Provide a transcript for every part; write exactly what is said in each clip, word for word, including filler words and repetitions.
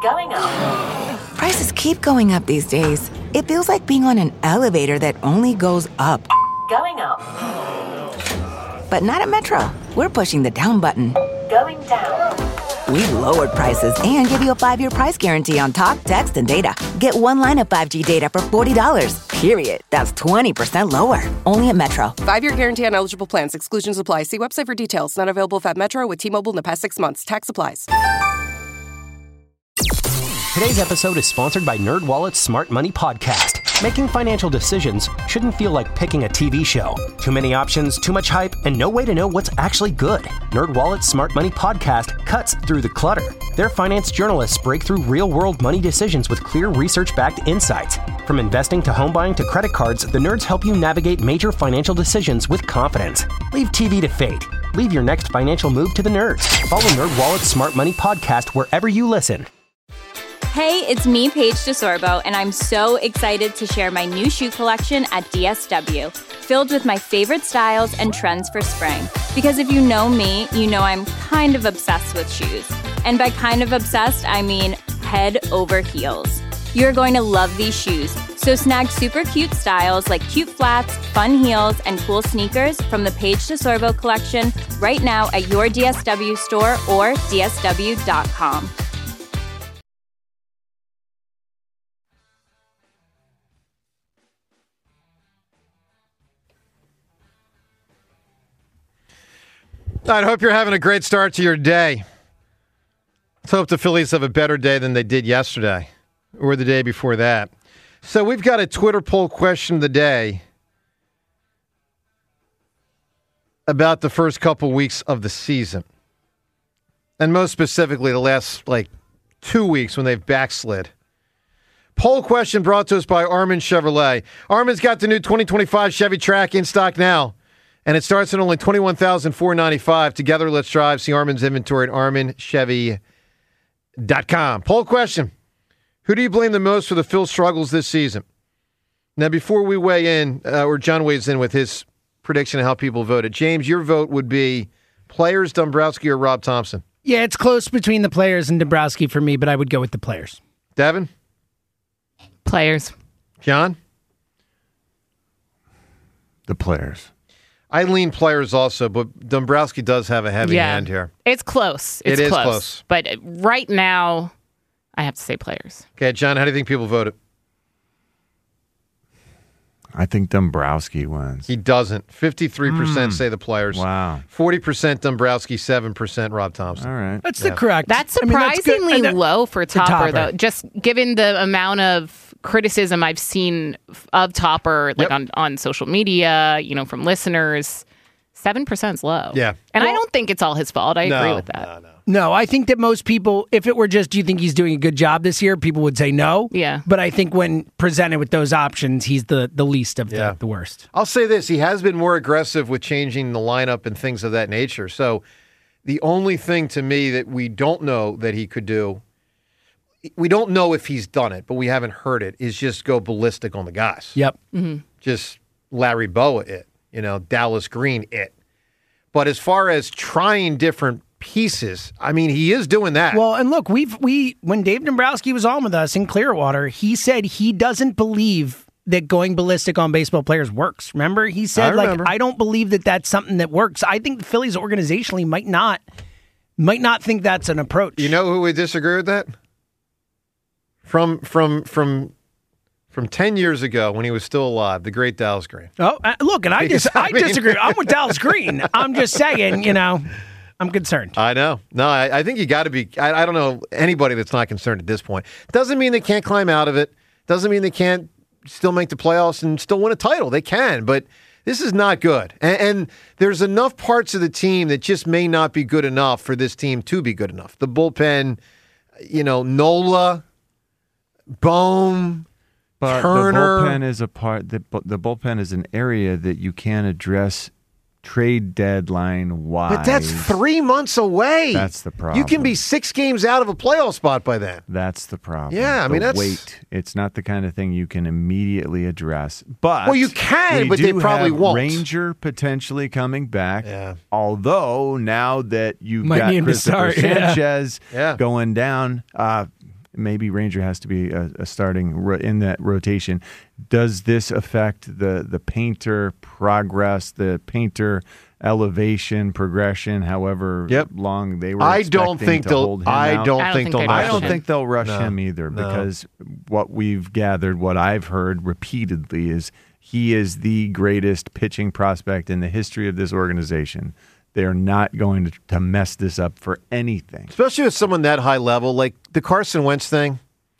Going up. Prices keep going up these days. It feels like being on an elevator that only goes up. Going up. But not at Metro. We're pushing the down button. Going down. We've lowered prices and give you a five-year price guarantee on talk, text, and data. Get one line of five G data for forty dollars. Period. That's twenty percent lower. Only at Metro. Five-year guarantee on eligible plans. Exclusions apply. See website for details. Not available at Metro with T-Mobile in the past six months. Tax applies. Today's episode is sponsored by NerdWallet's Smart Money Podcast. Making financial decisions shouldn't feel like picking a T V show. Too many options, too much hype, and no way to know what's actually good. NerdWallet's Smart Money Podcast cuts through the clutter. Their finance journalists break through real-world money decisions with clear research-backed insights. From investing to home buying to credit cards, the nerds help you navigate major financial decisions with confidence. Leave T V to fate. Leave your next financial move to the nerds. Follow NerdWallet's Smart Money Podcast wherever you listen. Hey, it's me, Paige DeSorbo, and I'm so excited to share my new shoe collection at D S W, filled with my favorite styles and trends for spring. Because if you know me, you know I'm kind of obsessed with shoes. And by kind of obsessed, I mean head over heels. You're going to love these shoes. So snag super cute styles like cute flats, fun heels, and cool sneakers from the Paige DeSorbo collection right now at your D S W store or D S W dot com. I hope you're having a great start to your day. Let's hope the Phillies have a better day than they did yesterday or the day before that. So we've got a Twitter poll question of the day about the first couple weeks of the season. And most specifically, the last, like, two weeks when they've backslid. Poll question brought to us by Armin Chevrolet. Armin's got the new twenty twenty-five Chevy Track in stock now. And it starts at only twenty-one thousand four hundred ninety-five dollars. Together, let's drive. See Armin's inventory at armin chevy dot com. Poll question. Who do you blame the most for the Phil struggles this season? Now, before we weigh in, uh, or John weighs in with his prediction of how people voted, James, your vote would be players, Dombrowski, or Rob Thompson? Yeah, it's close between the players and Dombrowski for me, but I would go with the players. Devin? Players. John? The players. I lean players also, but Dombrowski does have a heavy yeah. hand here. It's close. It's it is close. close. But right now, I have to say players. Okay, John, how do you think people voted? I think Dombrowski wins. He doesn't. fifty-three percent mm. say the players. Wow. forty percent Dombrowski, seven percent Rob Thompson. All right. That's yeah. the correct. That's I surprisingly mean, that's low for Topper, Topper, though. Just given the amount of criticism I've seen of Topper, like yep. on, on social media, you know, from listeners, seven percent is low. Yeah. And well, I don't think it's all his fault. I no, agree with that. No, no. No, I think that most people, if it were just, do you think he's doing a good job this year, people would say no. Yeah. But I think when presented with those options, he's the, the least of yeah. the, the worst. I'll say this. He has been more aggressive with changing the lineup and things of that nature. So the only thing to me that we don't know that he could do, we don't know if he's done it, but we haven't heard it, is just go ballistic on the guys. Yep. Mm-hmm. Just Larry Boa it, you know, Dallas Green it. But as far as trying different pieces, I mean, he is doing that. Well, and look, we've we when Dave Dombrowski was on with us in Clearwater, he said he doesn't believe that going ballistic on baseball players works. Remember, he said, I like, remember. I don't believe that that's something that works. I think the Phillies organizationally might not might not think that's an approach. You know who would disagree with that? From from from from ten years ago when he was still alive, the great Dallas Green. Oh, uh, look, and I just I, I mean, disagree. I'm with Dallas Green. I'm just saying, you know, I'm concerned. I know. No, I, I think you got to be. I, I don't know anybody that's not concerned at this point. Doesn't mean they can't climb out of it. Doesn't mean they can't still make the playoffs and still win a title. They can, but this is not good. And, and there's enough parts of the team that just may not be good enough for this team to be good enough. The bullpen, you know, Nola, Bohm, But Turner. the bullpen is a part. The, the bullpen is an area that you can address trade deadline wise. But that's three months away. That's the problem. You can be six games out of a playoff spot by then. That's the problem. Yeah, I the mean, that's... wait. It's not the kind of thing you can immediately address. But well, you can, we but they do probably have won't. Ranger potentially coming back. Yeah. Although now that you've Might got need him to Christopher start, yeah. Sanchez Yeah. going down, uh, maybe Ranger has to be a, a starting ro- in that rotation. Does this affect the the Painter progress, the Painter elevation, progression, however Yep. long they were I expecting don't think to they'll. hold him I out? don't, I don't think think they'll. they're rush I don't him. think they'll rush No. him either No. because what we've gathered, what I've heard repeatedly is he is the greatest pitching prospect in the history of this organization. They're not going to, to mess this up for anything. Especially with someone that high level, like the Carson Wentz thing.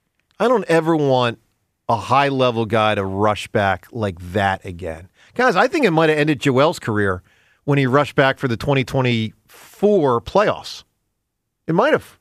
I don't ever want a high level guy to rush back like that again. Guys, I think it might have ended Joel's career when he rushed back for the twenty twenty-four playoffs. It might have.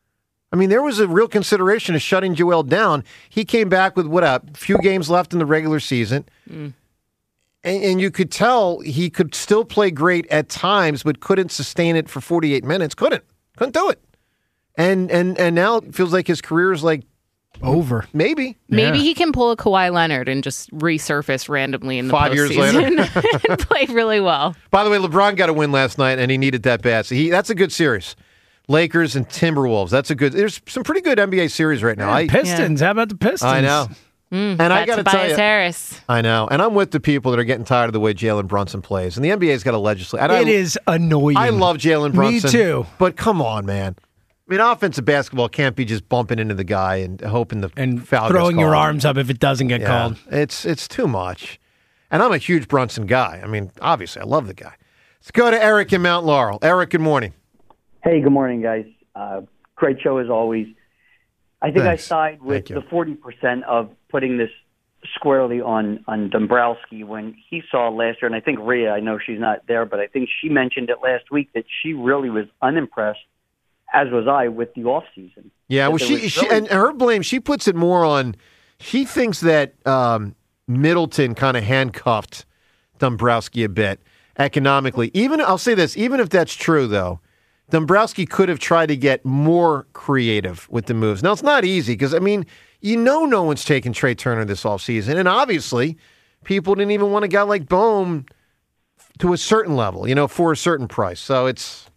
I mean, there was a real consideration of shutting Joel down. He came back with, what, a few games left in the regular season. Mm. And, and you could tell he could still play great at times, but couldn't sustain it for forty-eight minutes. Couldn't. Couldn't do it. And and and now it feels like his career is like over. Maybe. Maybe Yeah. he can pull a Kawhi Leonard and just resurface randomly in the Five years postseason later. and play really well. By the way, LeBron got a win last night, and he needed that bad. So he, that's a good series. Lakers and Timberwolves. That's a good. There's some pretty good N B A series right now. I, Pistons. How about the Pistons? I know. Mm, And I got to tell Tobias you, Harris. I know. And I'm with the people that are getting tired of the way Jalen Brunson plays. And the N B A's got to legislate. And I- It is annoying. I love Jalen Brunson. Me too. But come on, man. I mean, offensive basketball can't be just bumping into the guy and hoping the And foul gets throwing your called. arms up if it doesn't get Yeah, called. It's it's too much. And I'm a huge Brunson guy. I mean, obviously, I love the guy. Let's go to Eric in Mount Laurel. Eric, good morning. Hey, good morning, guys. Uh, great show as always. I think Thanks. I side with Thank you. the forty percent of putting this squarely on, on Dombrowski when he saw last year, and I think Rhea, I know she's not there, but I think she mentioned it last week that she really was unimpressed, as was I, with the offseason. Yeah, That well, there she, was she really- and her blame, she puts it more on, she thinks that um, Middleton kind of handcuffed Dombrowski a bit economically. Even, I'll say this, even if that's true, though, Dombrowski could have tried to get more creative with the moves. Now, it's not easy because, I mean, you know no one's taking Trey Turner this offseason, and obviously people didn't even want a guy like Bohm to a certain level, you know, for a certain price. So it's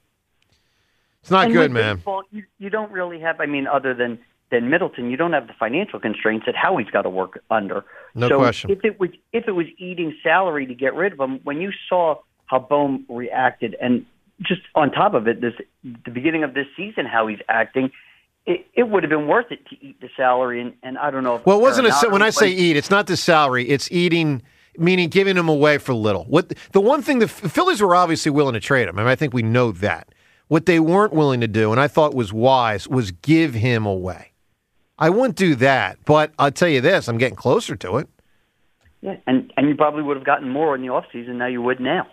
it's not And good, with man. baseball, you, you don't really have, I mean, other than, than Middleton, you don't have the financial constraints that Howie's got to work under. No so question. If it was if it was eating salary to get rid of him, when you saw how Bohm reacted, and just on top of it, this the beginning of this season, how he's acting, it, it would have been worth it to eat the salary. And, and I don't know if Well, it wasn't a, Arenado when I say was- eat, it's not the salary. It's eating, meaning giving him away for little. What the one thing the Phillies were obviously willing to trade him. I mean, I think we know that. What they weren't willing to do, and I thought was wise, was give him away. I wouldn't do that, but I'll tell you this: I'm getting closer to it. Yeah, and and you probably would have gotten more in the offseason than you would now.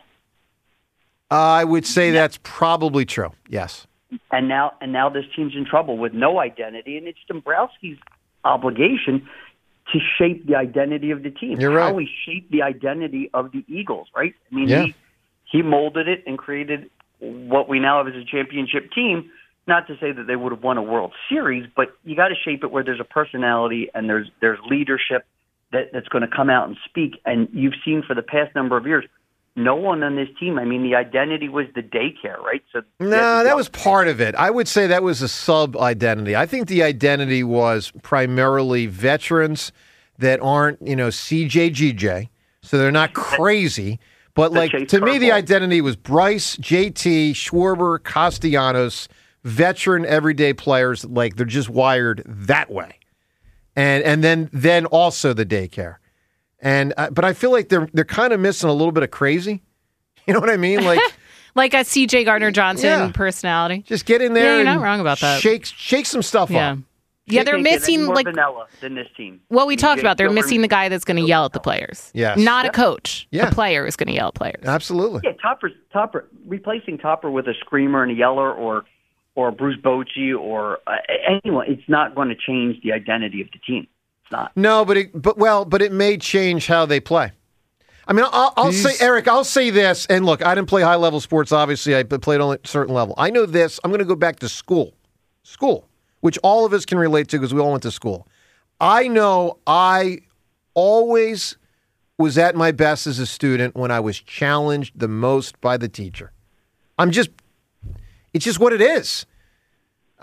I would say that's probably true. Yes. And now and now this team's in trouble with no identity, and it's Dombrowski's obligation to shape the identity of the team. You're right. How he shaped the identity of the Eagles, right? I mean, Yeah. he he molded it and created what we now have as a championship team. Not to say that they would have won a World Series, but you got to shape it where there's a personality and there's there's leadership that, that's going to come out and speak. And you've seen for the past number of years, no one on this team. I mean, the identity was the daycare, right? So No, that was part of it. I would say that was a sub identity. I think the identity was primarily veterans that aren't, you know, C J G J, so they're not crazy. But The like Chase to me, the Curveball. identity was Bryce, J T, Schwarber, Castellanos, veteran everyday players. Like they're just wired that way, and and then then also the daycare. And uh, but I feel like they're they're kind of missing a little bit of crazy. You know what I mean? Like Like a C J Gardner Johnson Yeah. personality. just get in there. Yeah, you're and not wrong about that. Shake shake some stuff Yeah. up. Yeah, Can't they're get any missing more like vanilla than this team. what we talked Jake about. They're Gilbert- missing the guy that's going to yell at the players. Yes. Not a coach. Yeah. A player is going to yell at players. Absolutely. Yeah, Topper, Topper, replacing Topper with a screamer and a yeller, or or Bruce Bochy, or uh, anyone. It's not going to change the identity of the team. It's not. No, but it, but well, but it may change how they play. I mean, I'll, I'll say, Eric, I'll say this, and look, I didn't play high level sports. Obviously, I played only at a certain level. I know this. I'm going to go back to school, school, which all of us can relate to because we all went to school. I know I always was at my best as a student when I was challenged the most by the teacher. I'm just, it's just what it is.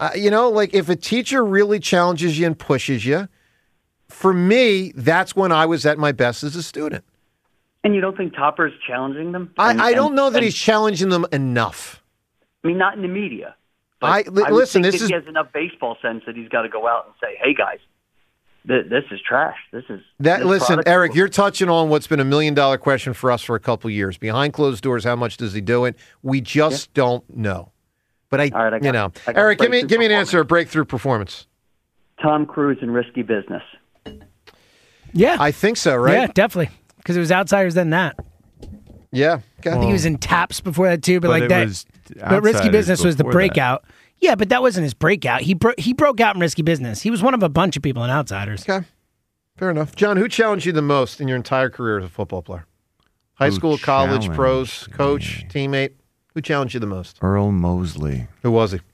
Uh, you know, like if a teacher really challenges you and pushes you, for me, that's when I was at my best as a student. And you don't think Topper's challenging them? I, And- I don't and- know that and- he's challenging them enough. I mean, not in the media. But I- I, li- would listen, think this that is- he has enough baseball sense that he's got to go out and say, "Hey guys, th- this is trash. This is That this listen, product- Eric, you're touching on what's been a million dollar question for us for a couple years. Behind closed doors, how much does he do it? We just Yeah. don't know. But I, All right, I got- you know, I got Eric, give me breakthrough give me an performance. answer. A breakthrough performance. Tom Cruise in Risky Business. Yeah, I think so. Right? yeah, definitely. Because it was Outsiders then that. Yeah. Okay. I think he was in Taps before that too, but, But like it that. was But Risky Outsiders Business was the before that. breakout. Yeah, but that wasn't his breakout. He bro- he broke out in Risky Business. He was one of a bunch of people in Outsiders. Okay. Fair enough. John, who challenged you the most in your entire career as a football player? High Who school, college, challenged pros, coach, me? teammate? Who challenged you the most? Earl Mosley. Who was he?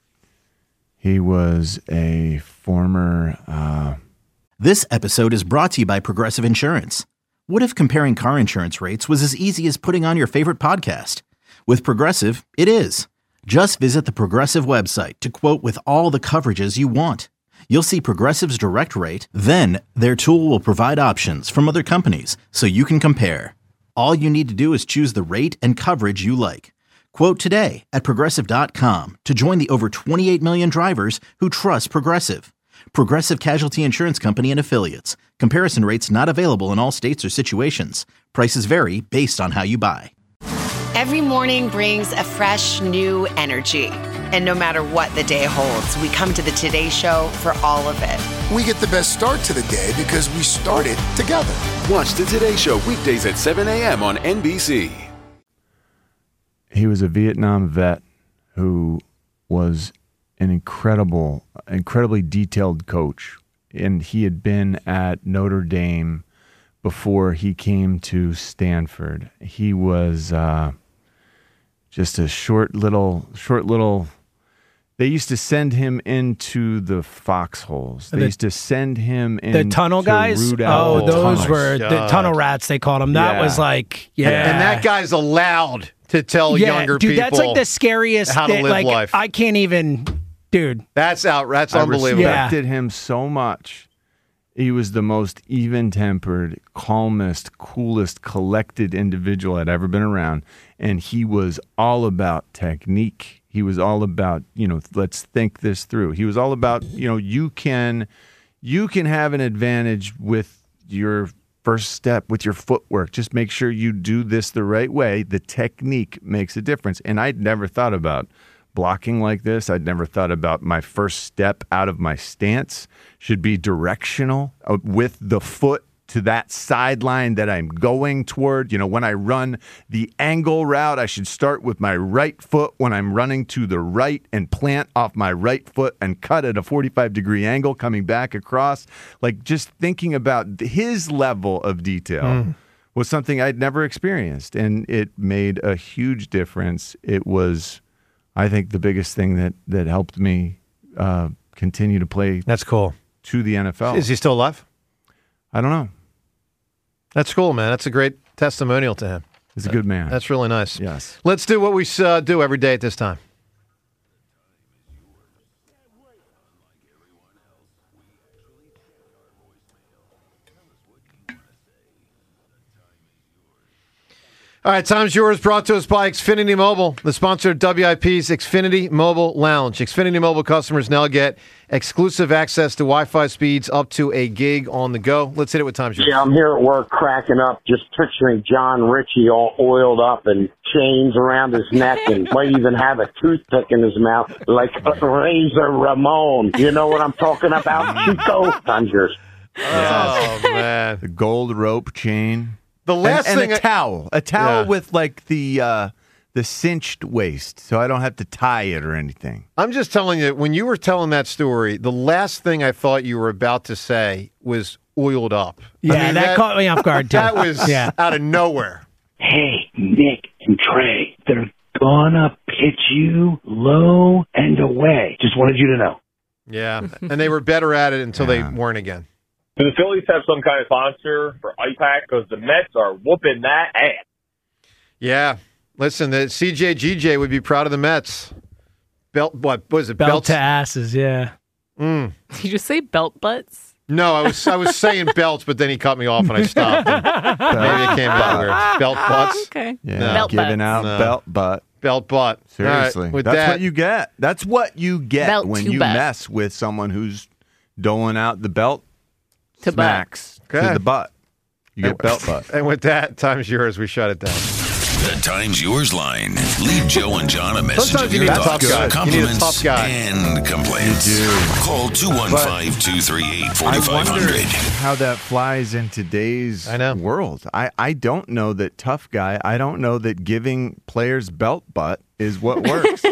He was a former. Uh, This episode is brought to you by Progressive Insurance. What if comparing car insurance rates was as easy as putting on your favorite podcast? With Progressive, it is. Just visit the Progressive website to quote with all the coverages you want. You'll see Progressive's direct rate, then their tool will provide options from other companies so you can compare. All you need to do is choose the rate and coverage you like. Quote today at Progressive dot com to join the over twenty-eight million drivers who trust Progressive. Progressive Casualty Insurance Company and Affiliates. Comparison rates not available in all states or situations. Prices vary based on how you buy. Every morning brings a fresh, new energy. And no matter what the day holds, we come to the Today Show for all of it. We get the best start to the day because we started together. Watch the Today Show weekdays at seven a.m. on N B C. he was a Vietnam vet who was an incredible, incredibly detailed coach. And he had been at Notre Dame before he came to Stanford. He was uh, just a short little, short little. They used to send him into the foxholes. They The- used to send him in The tunnel guys? Oh, those were the God. tunnel rats, they called them. That Yeah. was like, yeah. And, and that guy's allowed to tell yeah, younger dude, people that's like the scariest how to thing. live Like, life. I can't even, dude. That's out. That's I unbelievable. respected him so much. He was the most even-tempered, calmest, coolest, collected individual I'd ever been around. And he was all about technique. He was all about, you know, let's think this through. He was all about, you know, you can you can have an advantage with your first step, with your footwork. Just make sure you do this the right way. The technique makes a difference. And I'd never thought about blocking like this. I'd never thought about my first step out of my stance should be directional uh, with the foot to that sideline that I'm going toward. You know, when I run the angle route, I should start with my right foot when I'm running to the right and plant off my right foot and cut at a forty-five degree angle coming back across. Like, just thinking about his level of detail Mm. was something I'd never experienced, and it made a huge difference. It was, I think, the biggest thing that that helped me uh, continue to play. That's cool. To the N F L. Is he still alive? I don't know. That's cool, man. That's a great testimonial to him. He's a good man. That's really nice. Yes. Let's do what we uh, do every day at this time. All right, time's yours. Brought to us by Xfinity Mobile, the sponsor of W I P's Xfinity Mobile Lounge. Xfinity Mobile customers now get exclusive access to Wi-Fi speeds up to a gig on the go. Let's hit it with time's yours. Yeah, I'm here at work cracking up, just picturing John Ritchie all oiled up and chains around his neck and might even have a toothpick in his mouth like Razor Ramon. You know what I'm talking about, Chico? Time's yours. Oh, man. The gold rope chain. The last and, thing and a I- towel, a towel Yeah. with like the uh, the cinched waist, so I don't have to tie it or anything. I'm just telling you, when you were telling that story, the last thing I thought you were about to say was oiled up. Yeah, that caught me off guard, too. That was Yeah. out of nowhere. Hey, Nick and Trey, they're gonna pitch you low and away. Just wanted you to know. Yeah, and they were better at it until they weren't again. Do the Phillies have some kind of sponsor for Ice Pack? Because the Mets are whooping that ass. Yeah, listen, the C J G J would be proud of the Mets. Belt, what was it? Belt Belts? to asses, yeah. Mm. Did you just say belt butts? No, I was I was saying belts, but then he cut me off and I stopped. And maybe it came out weird. Belt butts? Okay. Yeah, No. Belt giving butts. out No. belt butt. Belt butt. Seriously. All right, with That's that, what you get. That's what you get Belt when to you butt. mess with someone who's doling out the belt To smacks Okay. to the butt. You get belt butt. And with that, time's yours. We shut it down. The Time's Yours line. Leave Joe and John a message Sometimes of you your need a thoughts, tough guy. You need a compliments, tough guy. and complaints. You do. Call two one five, two three eight, four I five wonder zero zero. how that flies in today's I know. world. I, I don't know that tough guy. I don't know that giving players belt butt is what works.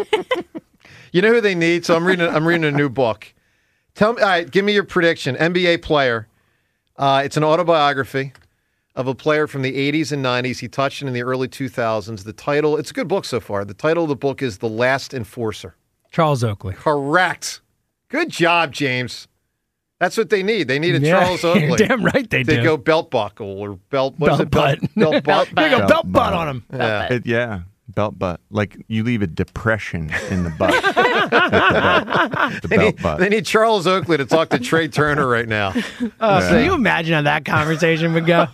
You know who they need? So I'm reading. I'm reading a new book. Tell me. All right, give me your prediction. N B A player. Uh, it's an autobiography of a player from the eighties and nineties. He touched it in the early two thousands. The title. It's a good book so far. The title of the book is The Last Enforcer. Charles Oakley. Correct. Good job, James. That's what they need. They need a Yeah, Charles Oakley. you're damn right they They do. go belt buckle or belt. What is Belt it? Belt, butt. belt butt. There you go, belt butt on him. Yeah. It- yeah, belt butt. Like you leave a depression in the butt. At the belt, the They belt need, butt. they need Charles Oakley to talk to Trey Turner right now. Uh, Can you imagine how that conversation would go?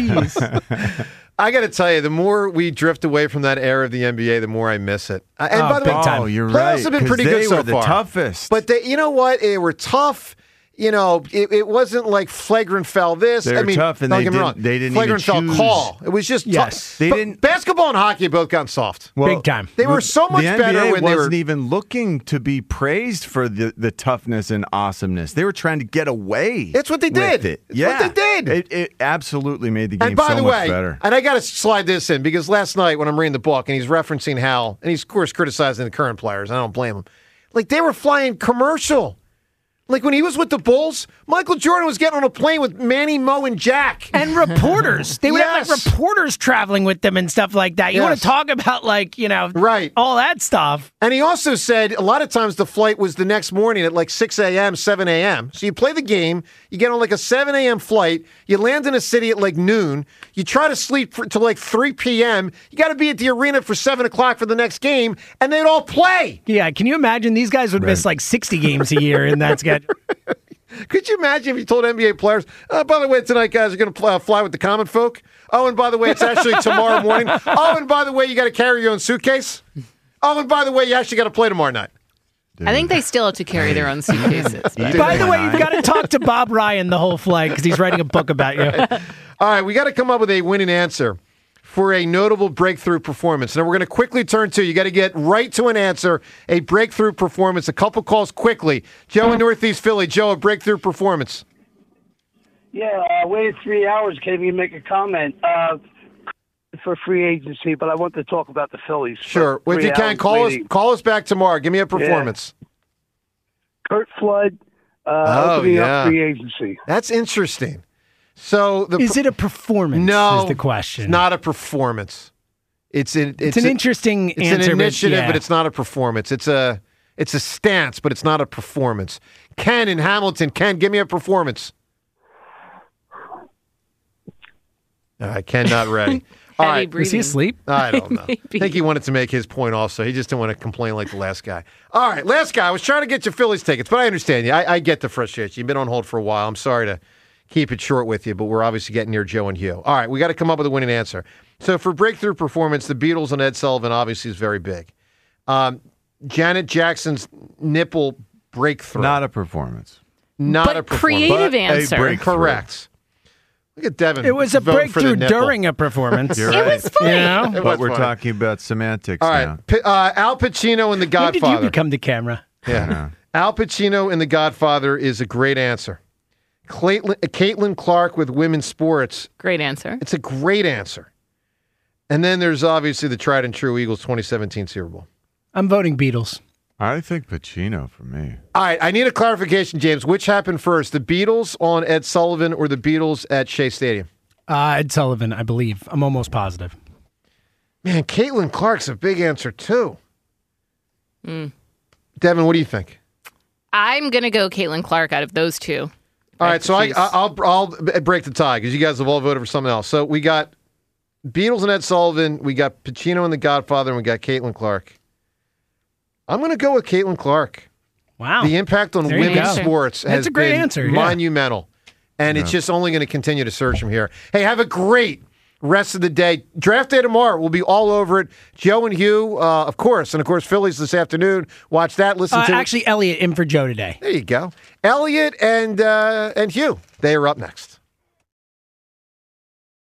Jeez. I got to tell you, the more we drift away from that era of the N B A, the more I miss it. Uh, And Oh, by the big way, time. Oh, you're playoffs right. have been 'cause pretty they good so were the far. toughest. But they, you know what? They were tough. You know, it, it wasn't like flagrant foul this. They I were mean, tough, and don't they get me didn't- wrong. they didn't flagrant even foul choose- call. It was just Yes. tough. They But didn't- Basketball and hockey have both gotten soft. Well, Big time. They were so much the better N B A when they wasn't were- even looking to be praised for the, the toughness and awesomeness. They were trying to get away. It's what they with did. It. It's yeah, what they did. It, it absolutely made the game And by so the much way, better. and I got to slide this in because last night when I'm reading the book and he's referencing how, and he's of course criticizing the current players. I don't blame him. Like they were flying commercial. Like when he was with the Bulls, Michael Jordan was getting on a plane with Manny, Mo, and Jack. And reporters. They would have Yes. like reporters traveling with them and stuff like that. You want Yes. to talk about like, you know, Right. all that stuff. And he also said a lot of times the flight was the next morning at like six a.m., seven a.m. So you play the game, you get on like a seven a.m. flight, you land in a city at like noon, you try to sleep for, till like three p.m., you got to be at the arena for seven o'clock for the next game, and they'd all play. Yeah, can you imagine these guys would miss like sixty games a year in that schedule? Could you imagine if you told N B A players, uh, by the way, tonight, guys, are going to uh, fly with the common folk? Oh, and by the way, it's actually tomorrow morning. Oh, and by the way, you got to carry your own suitcase? Oh, and by the way, you actually got to play tomorrow night. I think they still have to carry their own suitcases. but- By the way, you've got to talk to Bob Ryan the whole flight because he's writing a book about you. All right, we got to come up with a winning answer for a notable breakthrough performance. Now, we're going to quickly turn to, you got to get right to an answer, a breakthrough performance. A couple calls quickly. Joe in Northeast Philly. Joe, a breakthrough performance. Yeah, I waited three hours, can't even make a comment uh, for free agency, but I want to talk about the Phillies. Sure. For If three you can, hours call us, waiting. call us back tomorrow. Give me a performance. Kurt Flood uh, Oh, opening yeah. up free agency. That's interesting. So the Is it a performance? No, is the question. It's not a performance. It's an it's, It's an a- interesting it's answer, an but initiative, yeah. but it's not a performance. It's a it's a stance, but it's not a performance. Ken in Hamilton. Ken, give me a performance. All right, Ken, not ready. All right. Was he asleep? I don't know. I think he wanted to make his point also. He just didn't want to complain like the last guy. All right, last guy. I was trying to get you Phillies tickets, but I understand you. I, I get the frustration. You've been on hold for a while. I'm sorry to keep it short with you, but we're obviously getting near Joe and Hugh. All right, we got to come up with a winning answer. So for breakthrough performance, the Beatles and Ed Sullivan obviously is very big. Um, Janet Jackson's nipple breakthrough. Not a performance. Not But a performance. creative But a answer. breakthrough. Correct. Look at Devin. It was a voting for the breakthrough nipple. during a performance. You're It right. was funny. You know? It But was we're funny. talking about semantics All now. right, P- uh, Al Pacino in The When did Godfather. you become the camera? Yeah. Al Pacino in The Godfather is a great answer. Caitlin, Caitlin Clark with women's sports. Great answer. It's a great answer. And then there's obviously the tried and true Eagles twenty seventeen Super Bowl. I'm voting Beatles. I think Pacino for me. All right, I need a clarification, James. Which happened first, the Beatles on Ed Sullivan or the Beatles at Shea Stadium? Uh, Ed Sullivan, I believe. I'm almost positive. Man, Caitlin Clark's a big answer, too. Mm. Devin, what do you think? I'm going to go Caitlin Clark out of those two. All right, so I, choose. I'll I'll break the tie because you guys have all voted for something else. So we got Beatles and Ed Sullivan, we got Pacino and The Godfather, and we got Caitlin Clark. I'm going to go with Caitlin Clark. Wow. The impact on There you women's go. sports That's has a great been answer, yeah. monumental. And Yeah. it's just only going to continue to surge from here. Hey, have a great rest of the day. Draft day tomorrow. We'll be all over it. Joe and Hugh, uh, of course. And, of course, Phillies this afternoon. Watch that. Listen Uh, to actually, Elliot in for Joe today. There you go. Elliot and uh, and Hugh. They are up next.